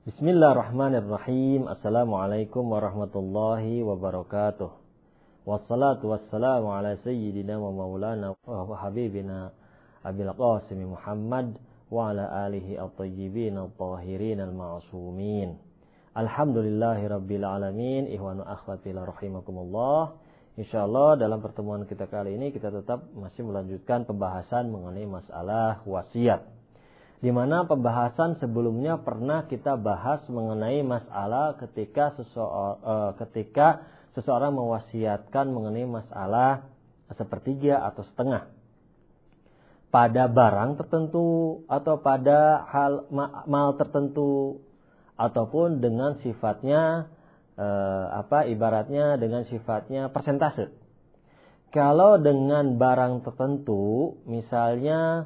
Bismillahirrahmanirrahim. Assalamualaikum warahmatullahi wabarakatuh. Wassalatu wassalamu ala sayyidina wa maulana wa habibina Abil Qasim Muhammad wa ala alihi at-tayyibin at-tahirin al-ma'sumin. Alhamdulillahi rabbil alamin. Ihwanu akhwati la rahimakumullah. Insyaallah dalam pertemuan kita kali ini kita tetap masih melanjutkan pembahasan mengenai masalah wasiat. Di mana pembahasan sebelumnya pernah kita bahas mengenai masalah ketika seseorang mewasiatkan mengenai masalah sepertiga atau setengah pada barang tertentu atau pada mal tertentu ataupun dengan sifatnya ibaratnya dengan sifatnya persentase. Kalau dengan barang tertentu, misalnya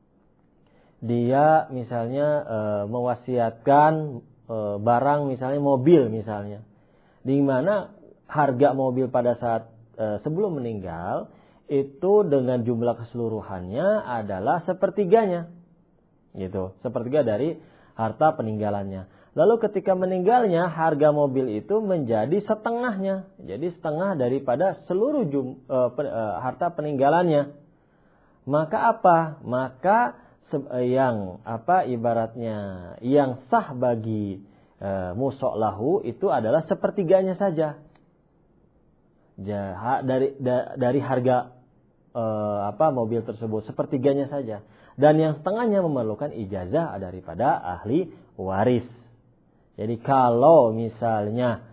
dia mewasiatkan barang, misalnya mobil misalnya, di mana harga mobil pada saat sebelum meninggal itu dengan jumlah keseluruhannya adalah sepertiganya, gitu, sepertiga dari harta peninggalannya. Lalu ketika meninggalnya harga mobil itu menjadi setengahnya, jadi setengah daripada seluruh harta peninggalannya. Maka apa? Maka ibaratnya yang sah bagi musok lahu itu adalah sepertiganya saja dari harga mobil tersebut, sepertiganya saja, dan yang setengahnya memerlukan ijazah daripada ahli waris. Jadi kalau misalnya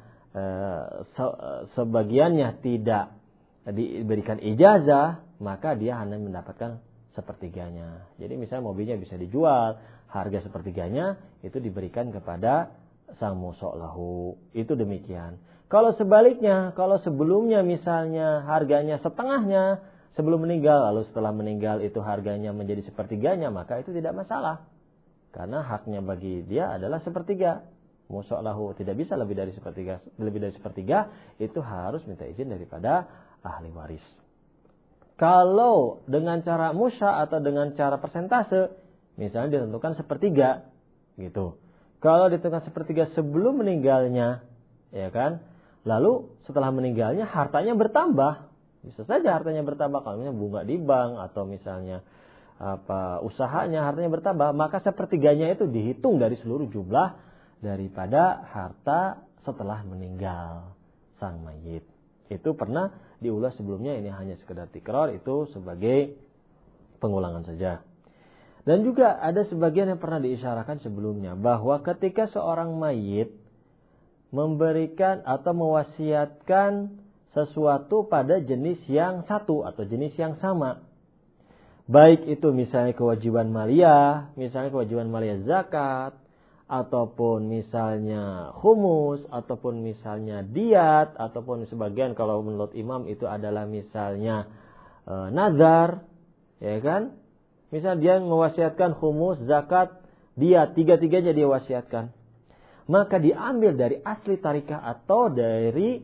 sebagiannya tidak diberikan ijazah, maka dia hanya mendapatkan sepertiganya. Jadi misalnya mobilnya bisa dijual, harga sepertiganya itu diberikan kepada sang musok lahu. Itu demikian. Kalau sebaliknya, kalau sebelumnya misalnya harganya setengahnya sebelum meninggal, lalu setelah meninggal itu harganya menjadi sepertiganya, maka itu tidak masalah. Karena haknya bagi dia adalah sepertiga. Musok lahu tidak bisa lebih dari sepertiga, itu harus minta izin daripada ahli waris. Kalau dengan cara musya atau dengan cara persentase, misalnya ditentukan sepertiga, gitu. Kalau ditentukan sepertiga sebelum meninggalnya, ya kan? Lalu setelah meninggalnya hartanya bertambah, bisa saja hartanya bertambah. Kalau misalnya bunga di bank atau misalnya usahanya hartanya bertambah, maka sepertiganya itu dihitung dari seluruh jumlah daripada harta setelah meninggal sang mayit. Itu pernah diulas sebelumnya, ini hanya sekedar tikrar, itu sebagai pengulangan saja. Dan juga ada sebagian yang pernah diisyarakan sebelumnya, bahwa ketika seorang mayit memberikan atau mewasiatkan sesuatu pada jenis yang satu atau jenis yang sama, baik itu misalnya kewajiban maliyah, misalnya kewajiban maliyah zakat, ataupun misalnya khumus, ataupun misalnya diat, ataupun sebagian kalau menurut imam itu adalah misalnya nazar, ya kan? Misal dia mewasiatkan khumus, zakat, diat, tiga-tiganya dia wasiatkan. Maka diambil dari asli tarikah atau dari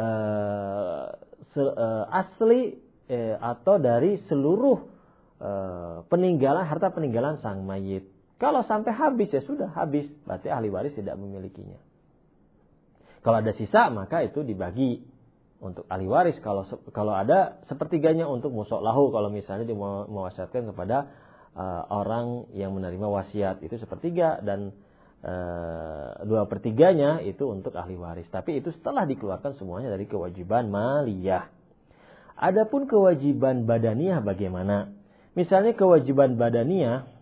atau dari seluruh peninggalan, harta peninggalan sang mayit. Kalau sampai habis ya sudah habis, berarti ahli waris tidak memilikinya. Kalau ada sisa maka itu dibagi untuk ahli waris. Kalau ada sepertiganya untuk musok lahu, kalau misalnya dia mewasiatkan kepada orang yang menerima wasiat itu sepertiga, dan 2/3 itu untuk ahli waris. Tapi itu setelah dikeluarkan semuanya dari kewajiban maliyah. Adapun kewajiban badaniyah bagaimana? Misalnya kewajiban badaniyah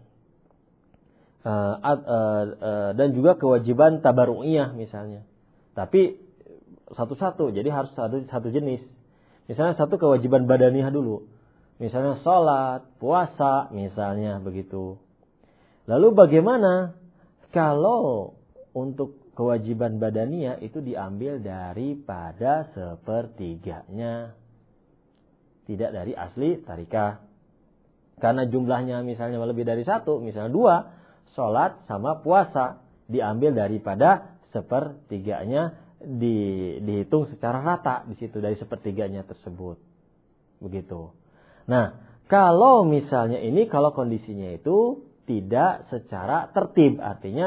dan juga kewajiban tabaru'iyah misalnya. Tapi satu-satu, jadi harus satu jenis. Misalnya satu kewajiban badaniyah dulu. Misalnya sholat, puasa, misalnya begitu. Lalu bagaimana kalau untuk kewajiban badaniyah itu diambil daripada sepertiganya, tidak dari asli tarikah. Karena jumlahnya misalnya lebih dari satu, misalnya 2, sholat sama puasa, diambil daripada sepertiganya, dihitung secara rata di situ dari sepertiganya tersebut. Begitu. Nah, kalau misalnya ini, kalau kondisinya itu tidak secara tertib, artinya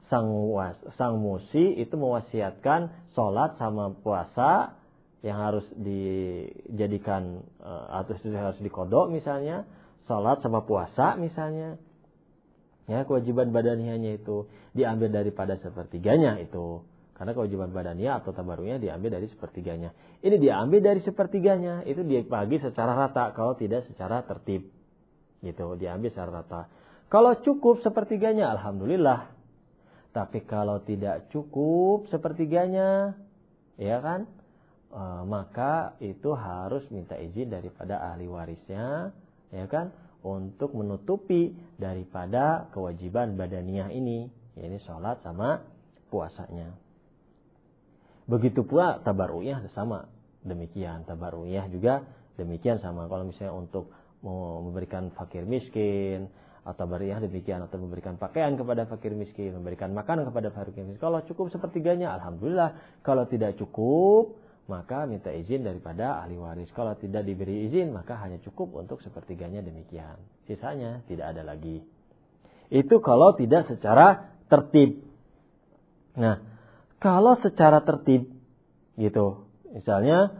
sang musi itu mewasiatkan sholat sama puasa yang harus dijadikan atau harus dikodok misalnya, sholat sama puasa misalnya, ya kewajiban badaniyahnya itu diambil daripada sepertiganya itu, karena kewajiban badaniyah atau tabarruknya diambil dari sepertiganya. Ini diambil dari sepertiganya, itu dibagi secara rata, kalau tidak secara tertib, gitu, diambil secara rata. Kalau cukup sepertiganya, alhamdulillah. Tapi kalau tidak cukup sepertiganya, ya kan? Maka itu harus minta izin daripada ahli warisnya, ya kan, untuk menutupi daripada kewajiban badaniyah ini, yaitu sholat sama puasanya. Begitu pula tabarruknya sama demikian, tabarruknya juga demikian sama. Kalau misalnya untuk memberikan fakir miskin, atau tabarruknya demikian, atau memberikan pakaian kepada fakir miskin, memberikan makanan kepada fakir miskin. Kalau cukup sepertiganya, alhamdulillah. Kalau tidak cukup, maka minta izin daripada ahli waris. Kalau tidak diberi izin, maka hanya cukup untuk sepertiganya demikian. Sisanya tidak ada lagi. Itu kalau tidak secara tertib. Nah, kalau secara tertib, gitu. Misalnya,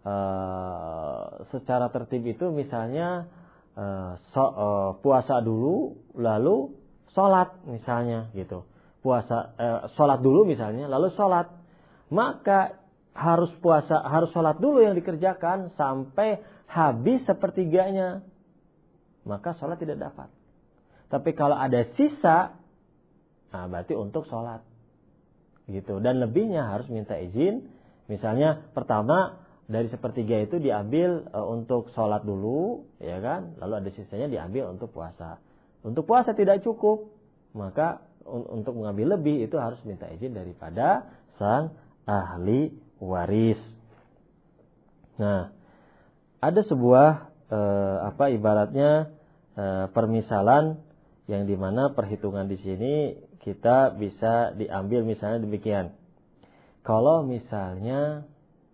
secara tertib itu misalnya, puasa dulu, lalu sholat misalnya, gitu. Sholat dulu misalnya, lalu sholat. Maka harus sholat dulu yang dikerjakan sampai habis sepertiganya, maka sholat tidak dapat. Tapi kalau ada sisa, nah berarti untuk sholat, gitu. Dan lebihnya harus minta izin. Misalnya pertama dari sepertiga itu diambil untuk sholat dulu, ya kan? Lalu ada sisanya diambil untuk puasa. Untuk puasa tidak cukup, maka untuk mengambil lebih itu harus minta izin daripada sang ahli waris. Nah, ada sebuah ibaratnya permisalan yang dimana perhitungan di sini kita bisa diambil misalnya demikian. Kalau misalnya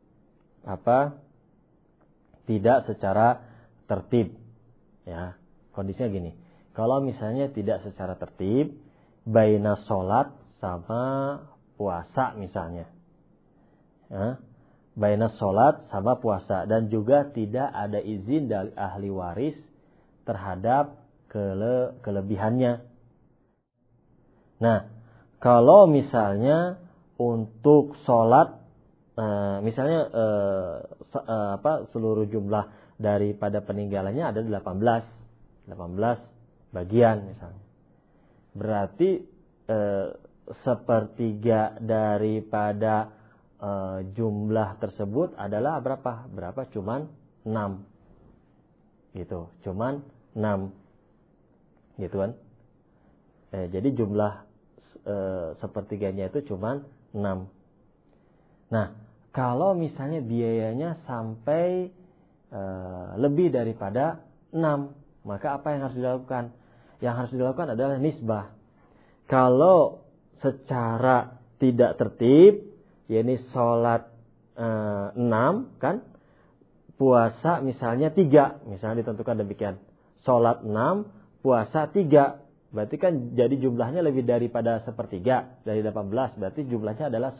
tidak secara tertib, ya kondisinya gini. Kalau misalnya tidak secara tertib, baina sholat sama puasa misalnya. Baina sholat sama puasa, dan juga tidak ada izin dari ahli waris terhadap kelebihannya. Nah, kalau misalnya untuk sholat, misalnya seluruh jumlah daripada peninggalannya ada 18 bagian misalnya, berarti sepertiga daripada jumlah tersebut adalah berapa? Cuman 6. Gitu, cuman 6. Gitu kan? Jadi jumlah sepertiganya itu cuman 6. Nah, kalau misalnya biayanya sampai lebih daripada 6, maka apa yang harus dilakukan? Yang harus dilakukan adalah nisbah. Kalau secara tidak tertib, yakni sholat 6 kan, puasa misalnya 3, misalnya ditentukan demikian. Sholat 6, puasa 3, berarti kan jadi jumlahnya lebih daripada sepertiga dari 18, berarti jumlahnya adalah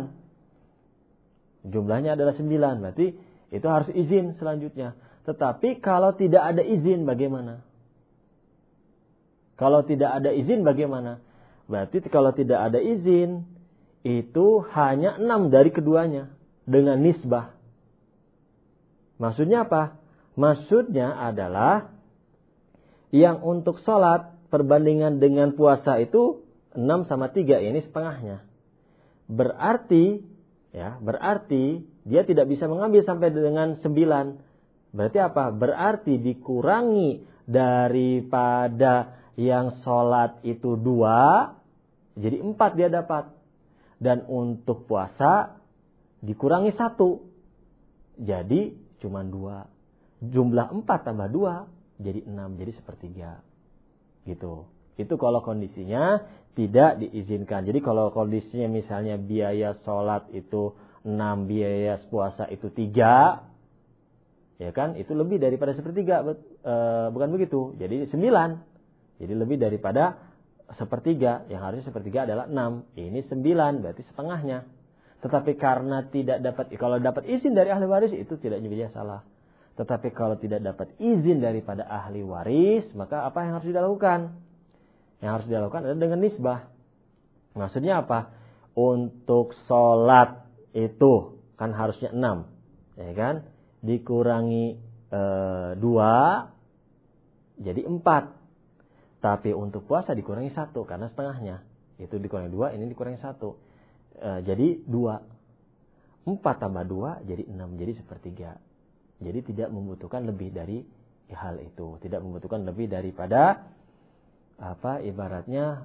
9. Jumlahnya adalah 9, berarti itu harus izin selanjutnya. Tetapi kalau tidak ada izin bagaimana? Kalau tidak ada izin bagaimana? Berarti kalau tidak ada izin, itu hanya 6 dari keduanya dengan nisbah. Maksudnya apa? Maksudnya adalah yang untuk sholat perbandingan dengan puasa itu 6 sama 3, ini setengahnya. Berarti dia tidak bisa mengambil sampai dengan 9. Berarti apa? Berarti dikurangi daripada yang sholat itu 2, jadi 4 dia dapat. Dan untuk puasa dikurangi 1, jadi cuma 2. Jumlah 4 tambah 2 jadi 6, jadi sepertiga. Gitu. Itu kalau kondisinya tidak diizinkan. Jadi kalau kondisinya misalnya biaya sholat itu 6, biaya puasa itu 3, ya kan, itu lebih daripada sepertiga, bukan begitu? Jadi 9. Jadi lebih daripada sepertiga, yang harusnya sepertiga adalah 6. Ini 9, berarti setengahnya. Tetapi karena tidak dapat, kalau dapat izin dari ahli waris itu tidak jadi salah. Tetapi kalau tidak dapat izin daripada ahli waris, maka apa yang harus dilakukan? Yang harus dilakukan adalah dengan nisbah. Maksudnya apa? Untuk sholat itu kan harusnya 6, ya kan? Dikurangi 2 jadi 4. Tapi untuk puasa dikurangi 1 karena setengahnya. Itu dikurangi 2, ini dikurangi 1. Jadi 2. 4 tambah 2 jadi 6, jadi sepertiga. Jadi tidak membutuhkan lebih dari hal itu. Tidak membutuhkan lebih daripada ibaratnya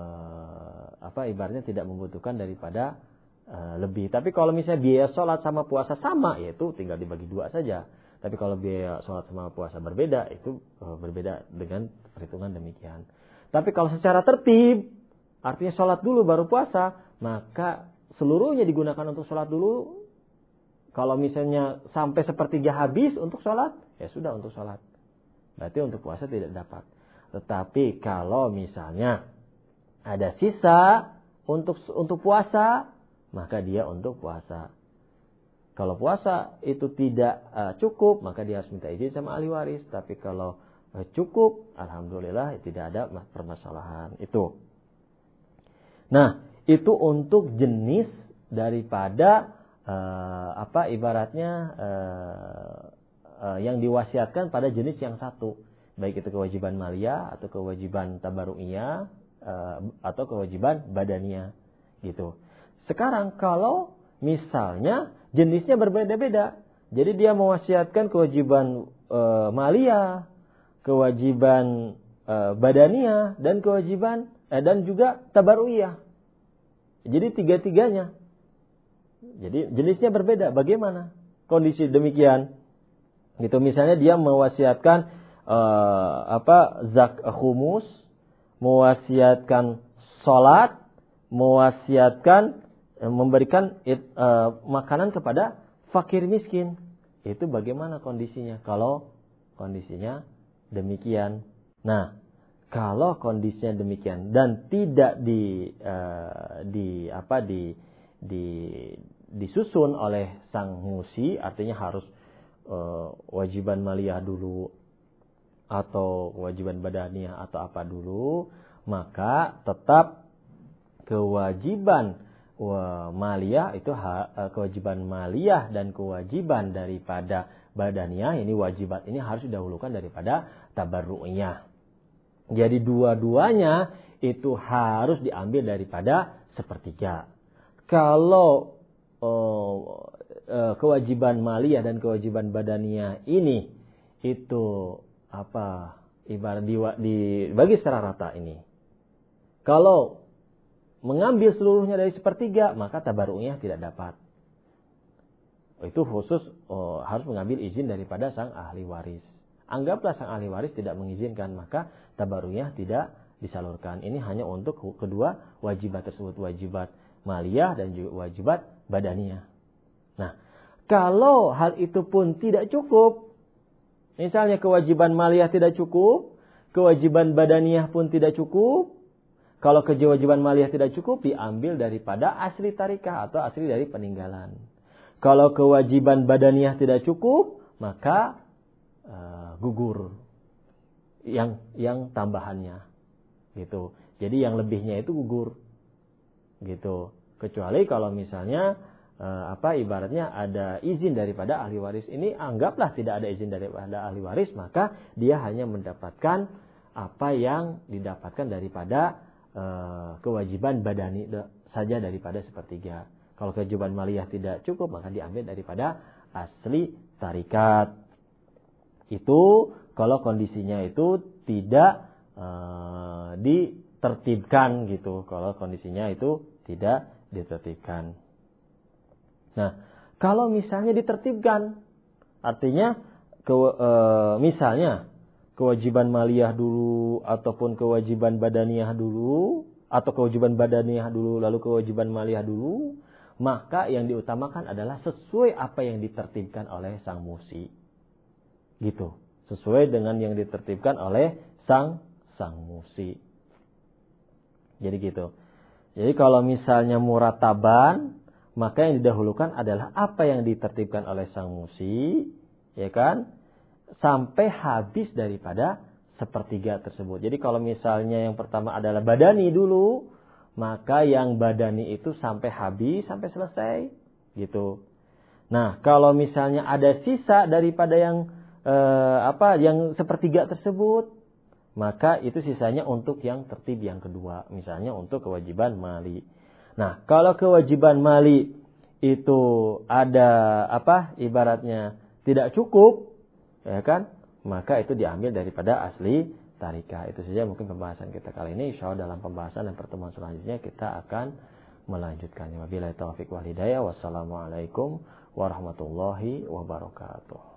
tidak membutuhkan daripada lebih. Tapi kalau misalnya biaya sholat sama puasa sama, yaitu tinggal dibagi 2 saja. Tapi kalau biaya sholat sama puasa berbeda, itu berbeda dengan perhitungan demikian. Tapi kalau secara tertib, artinya sholat dulu baru puasa, maka seluruhnya digunakan untuk sholat dulu. Kalau misalnya sampai sepertiga habis untuk sholat, ya sudah untuk sholat. Berarti untuk puasa tidak dapat. Tetapi kalau misalnya ada sisa untuk puasa, maka dia untuk puasa. Kalau puasa itu tidak cukup, maka dia harus minta izin sama ahli waris. Tapi kalau cukup, alhamdulillah tidak ada permasalahan itu. Nah, itu untuk jenis daripada yang diwasiatkan pada jenis yang satu, baik itu kewajiban maliyah atau kewajiban tabarru'iyah atau kewajiban badaniyah gitu. Sekarang kalau misalnya jenisnya berbeda-beda, jadi dia mewasiatkan kewajiban maliyah, kewajiban badaniyah dan kewajiban dan juga tabarru'iyah. Jadi tiga-tiganya. Jadi jenisnya berbeda. Bagaimana kondisi demikian? Gitu, misalnya dia mewasiatkan khumus, mewasiatkan salat, mewasiatkan memberikan makanan kepada fakir miskin. Itu bagaimana kondisinya kalau kondisinya demikian? Nah, kalau kondisinya demikian dan tidak disusun oleh sang musi, artinya harus wajiban maliyah dulu atau kewajiban badaniyah atau apa dulu, maka tetap kewajiban maliyah itu kewajiban maliyah dan kewajiban daripada badaniyah, ini wajibat ini harus didahulukan daripada tabarru'iyah. Jadi dua-duanya itu harus diambil daripada sepertiga. Kalau kewajiban maliyah dan kewajiban badaniyah ini itu ibarat dibagi secara rata ini. Kalau mengambil seluruhnya dari sepertiga, maka tabarru'iyah tidak dapat. Itu khusus harus mengambil izin daripada sang ahli waris. Anggaplah sang ahli waris tidak mengizinkan, maka tabarru'iyah tidak disalurkan. Ini hanya untuk kedua wajibat tersebut, wajibat maliyah dan juga wajibat badaniyah. Nah, kalau hal itu pun tidak cukup, misalnya kewajiban maliyah tidak cukup, kewajiban badaniyah pun tidak cukup. Kalau kewajiban maliyah tidak cukup, diambil daripada asli tarikah atau asli dari peninggalan. Kalau kewajiban badaniyah tidak cukup, maka gugur yang tambahannya, gitu. Jadi yang lebihnya itu gugur, gitu. Kecuali kalau misalnya ibaratnya ada izin daripada ahli waris. Ini anggaplah tidak ada izin daripada ahli waris, maka dia hanya mendapatkan apa yang didapatkan daripada kewajiban badani saja daripada sepertiga. Kalau kewajiban maliyah tidak cukup, maka diambil daripada asli tarikat. Itu kalau kondisinya itu tidak ditertibkan gitu. Kalau kondisinya itu tidak ditertibkan. Nah, kalau misalnya ditertibkan, artinya misalnya kewajiban maliyah dulu ataupun kewajiban badaniyah dulu, atau kewajiban badaniyah dulu lalu kewajiban maliyah dulu, maka yang diutamakan adalah sesuai apa yang ditertibkan oleh sang musi. Gitu. Sesuai dengan yang ditertibkan oleh sang musi. Jadi gitu. Jadi kalau misalnya murataban, maka yang didahulukan adalah apa yang ditertibkan oleh sang musi, ya kan? Sampai habis daripada sepertiga tersebut. Jadi kalau misalnya yang pertama adalah badani dulu, maka yang badani itu sampai habis, sampai selesai, gitu. Nah, kalau misalnya ada sisa daripada yang yang sepertiga tersebut, maka itu sisanya untuk yang tertib yang kedua, misalnya untuk kewajiban mali. Nah, kalau kewajiban mali itu ada ibaratnya tidak cukup, ya kan? Maka itu diambil daripada asli tarikah. Itu saja mungkin pembahasan kita kali ini. Insyaallah dalam pembahasan dan pertemuan selanjutnya kita akan melanjutkannya. Wabillahi taufiq wal hidayah. Wassalamualaikum warahmatullahi wabarakatuh.